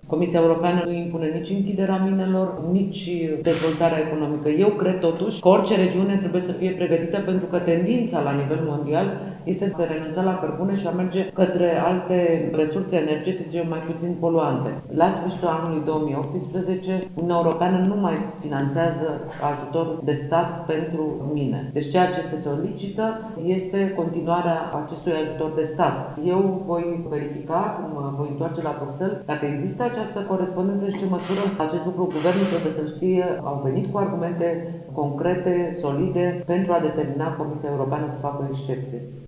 Comisia Europeană nu impune nici închiderea minelor, nici dezvoltarea economică. Eu cred totuși că orice regiune trebuie să fie pregătită, pentru că tendința la nivel mondial este să renunța la cărbune și a merge către alte resurse energetice mai puțin poluante. La sfârșitul anului 2018, Uniunea Europeană nu mai finanțează ajutor de stat pentru mine. Deci ceea ce se solicită este continuarea acestui ajutor de stat. Eu voi verifica, cum voi întoarce la Bruxelles, dacă există această corespondență și ce măsură acest lucru guvernul trebuie să știe. Au venit cu argumente concrete, solide, pentru a determina Comisia Europeană să facă o excepție.